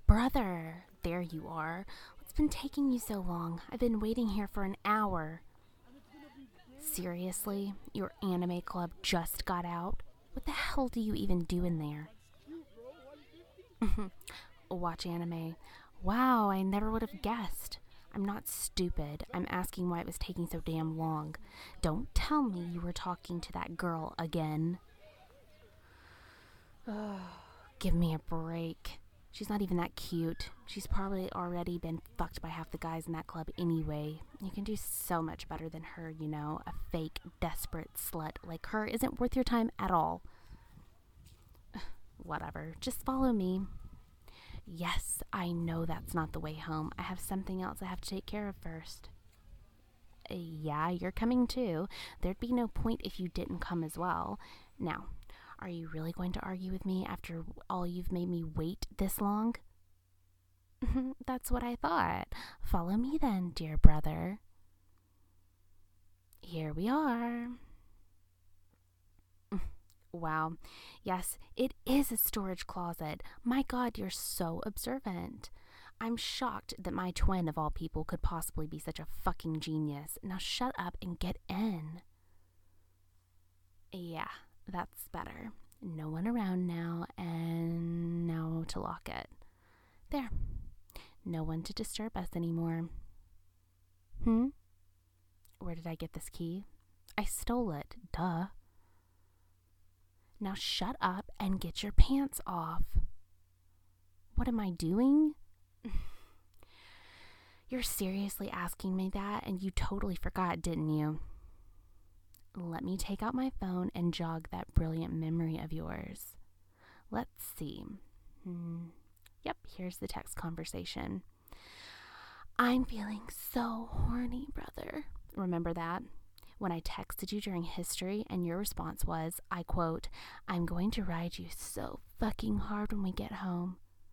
Brother, there you are. What's been taking you so long? I've been waiting here for an hour. Seriously? Your anime club just got out? What the hell do you even do in there? Watch anime. Wow, I never would have guessed. I'm not stupid. I'm asking why it was taking so damn long. Don't tell me you were talking to that girl again. Give me a break. She's not even that cute. She's probably already been fucked by half the guys in that club anyway. You can do so much better than her, you know. A fake, desperate slut like her isn't worth your time at all. Whatever. Just follow me. Yes, I know that's not the way home. I have something else I have to take care of first. Yeah, you're coming too. There'd be no point if you didn't come as well. Now, are you really going to argue with me after all you've made me wait this long? That's what I thought. Follow me then, dear brother. Here we are. Wow. Yes, it is a storage closet. My God, you're so observant. I'm shocked that my twin of all people could possibly be such a fucking genius. Now shut up and get in. Yeah, that's better. No one around now, and now to lock it. There. No one to disturb us anymore. Where did I get this key? I stole it. Duh. Now shut up and get your pants off. What am I doing? You're seriously asking me that, and you totally forgot, didn't you? Let me take out my phone and jog that brilliant memory of yours. Let's see. Yep, here's the text conversation. I'm feeling so horny, brother. Remember that? When I texted you during history and your response was, I quote, I'm going to ride you so fucking hard when we get home.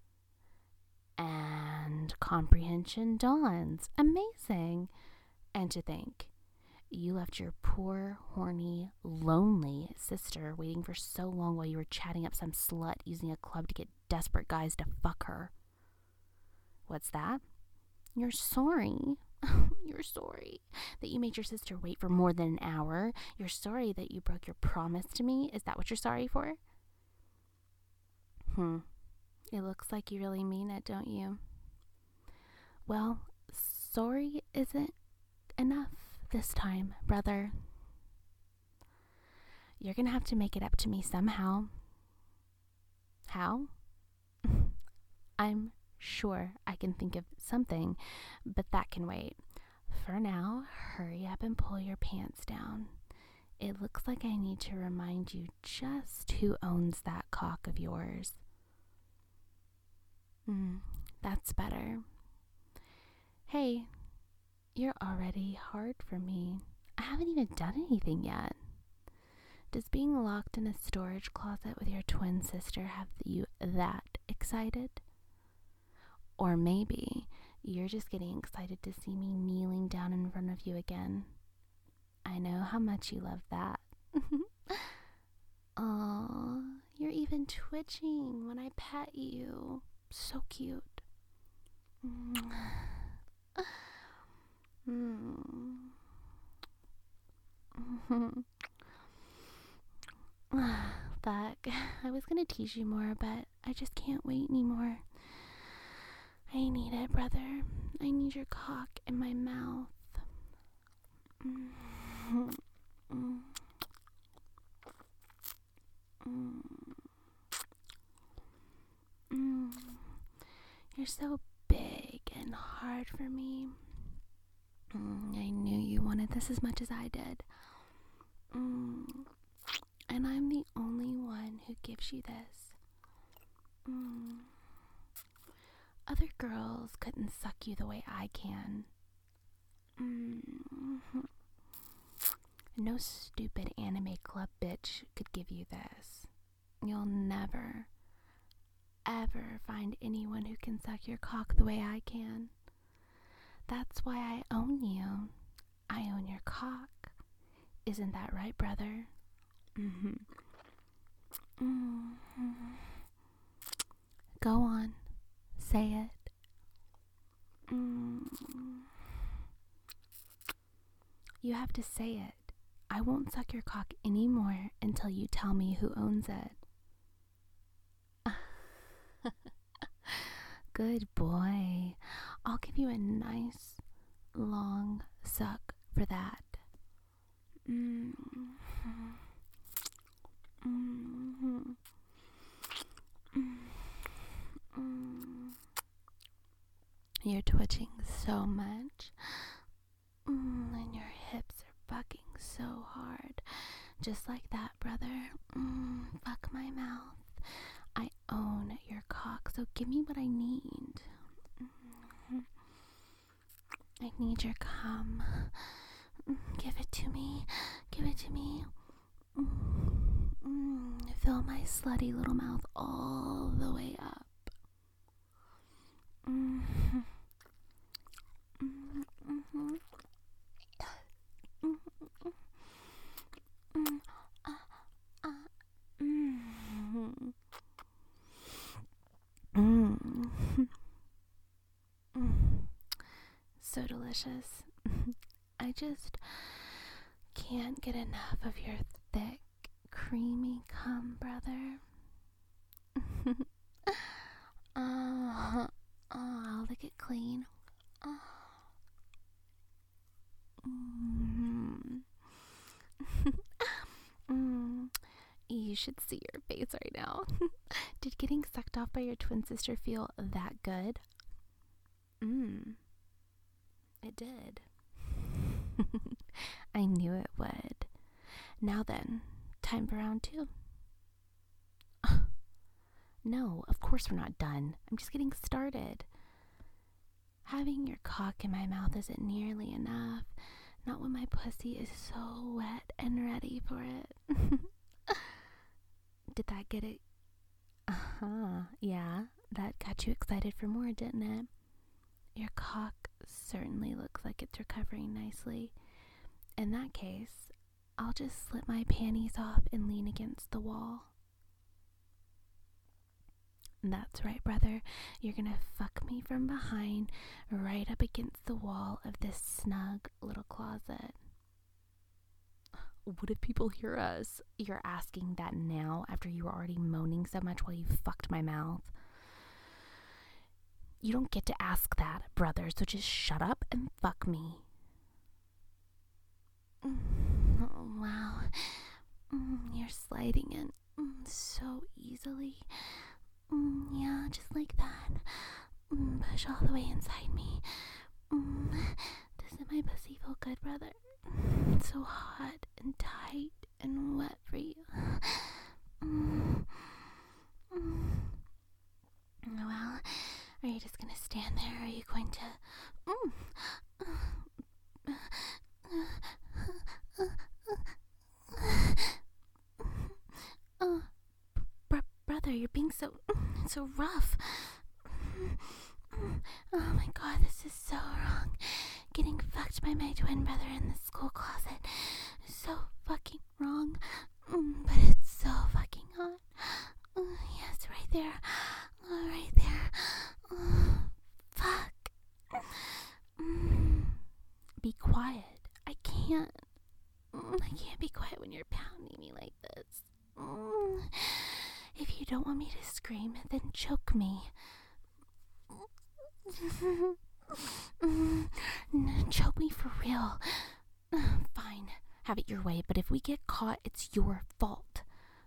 And comprehension dawns. Amazing. And to think, you left your poor, horny, lonely sister waiting for so long while you were chatting up some slut using a club to get desperate guys to fuck her. What's that? You're sorry. You're sorry that you made your sister wait for more than an hour. You're sorry that you broke your promise to me. Is that what you're sorry for? It looks like you really mean it, don't you? Well, sorry isn't enough this time, brother. You're gonna have to make it up to me somehow. How? I'm sure I can think of something, but that can wait. For now, hurry up and pull your pants down. It looks like I need to remind you just who owns that cock of yours. That's better. Hey, you're already hard for me. I haven't even done anything yet. Does being locked in a storage closet with your twin sister have you that excited? Or maybe you're just getting excited to see me kneeling down in front of you again. I know how much you love that. Aw, you're even twitching when I pet you. So cute. Fuck. I was gonna tease you more, but I just can't wait anymore. I need it, brother. I need your cock in my mouth. You're so big and hard for me. I knew you wanted this as much as I did. And I'm the only one who gives you this. Other girls couldn't suck you the way I can. No stupid anime club bitch could give you this. You'll never, ever find anyone who can suck your cock the way I can. That's why I own you. I own your cock. Isn't that right, brother? Go on. Say have to say it. I won't suck your cock anymore until you tell me who owns it. Good boy. I'll give you a nice, long suck for that. You're twitching so much, and your hips are bucking so hard. Just like that, brother. Fuck my mouth. I own your cock, so give me what I need. I need your cum. Give it to me. Give it to me. Fill my slutty little mouth all the way up. So delicious. I just can't get enough of your thick, creamy cum, brother. I'll lick it clean. You should see your face right now. Did getting sucked off by your twin sister feel that good? It did. I knew it would. Now then, time for round 2. No, of course we're not done. I'm just getting started. Having your cock in my mouth isn't nearly enough. Not when my pussy is so wet and ready for it. Did that get it? Yeah, that got you excited for more, didn't it? Your cock certainly looks like it's recovering nicely. In that case, I'll just slip my panties off and lean against the wall. That's right, brother. You're gonna fuck me from behind, right up against the wall of this snug little closet. What if people hear us? You're asking that now after you were already moaning so much while you fucked my mouth? You don't get to ask that, brother, so just shut up and fuck me. Oh, wow. You're sliding in so easily. Yeah, just like that. Push all the way inside me. Doesn't my pussy feel good, brother? It's so hot and tight and wet for you. Well, are you just gonna stand there, or are you going to... Brother, you're being so rough. Oh my god, this is so wrong. Getting fucked by my twin brother in the school closet is so fucking wrong. But it's so fucking hot. Yes, right there. Right there. Fuck. Be quiet. I can't be quiet when you're pounding me like this. If you don't want me to scream, then choke me. Choke me for real. Fine, have it your way, but if we get caught, it's your fault.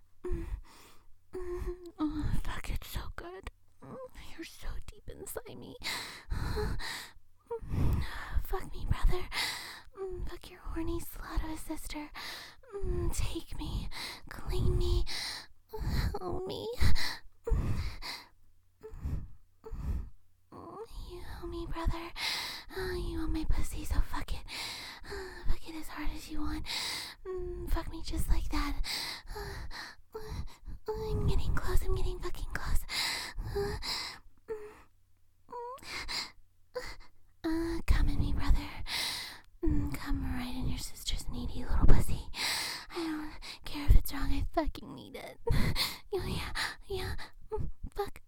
Fuck, it's so good. You're so deep inside me. Fuck me, brother. Fuck your horny slut of a sister. Take me, clean me, own me. You owe me, brother. You own my pussy, so fuck it. Fuck it as hard as you want. Fuck me just like that. I'm getting close, I'm getting fucking close. Come at me, brother. Come right in your sister's needy little pussy. I don't care if it's wrong, I fucking need it. Yeah. Fuck.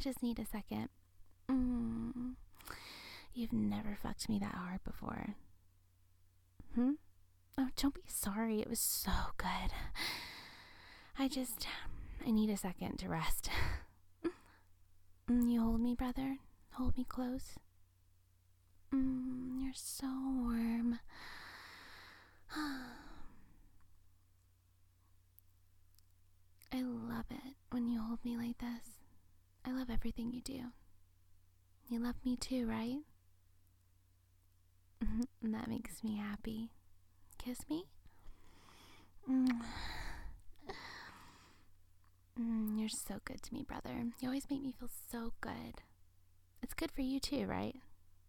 just need a second. You've never fucked me that hard before. Oh, don't be sorry. It was so good. I need a second to rest. You hold me, brother? Hold me close? You're so warm. I love it when you hold me like this. I love everything you do. You love me too, right? That makes me happy. Kiss me? You're so good to me, brother. You always make me feel so good. It's good for you too, right?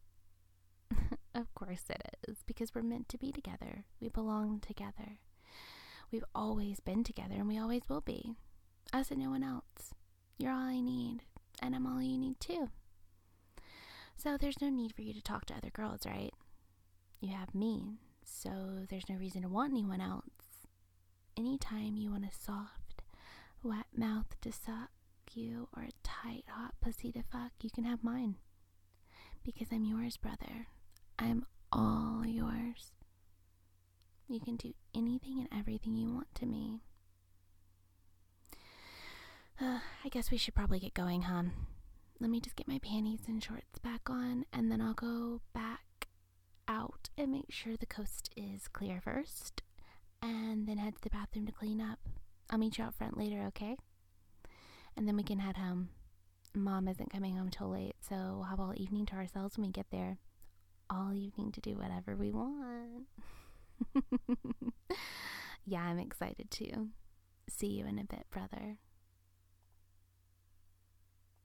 Of course it is, because we're meant to be together. We belong together. We've always been together, and we always will be. Us and no one else. You're all I need, and I'm all you need too. So there's no need for you to talk to other girls, right? You have me, so there's no reason to want anyone else. Anytime you want a soft, wet mouth to suck you, or a tight, hot pussy to fuck, you can have mine. Because I'm yours, brother. I'm all yours. You can do anything and everything you want to me. I guess we should probably get going, huh? Let me just get my panties and shorts back on, and then I'll go back out and make sure the coast is clear first, and then head to the bathroom to clean up. I'll meet you out front later, okay? And then we can head home. Mom isn't coming home till late, so we'll have all evening to ourselves when we get there. All evening to do whatever we want. Yeah, I'm excited too. See you in a bit, brother.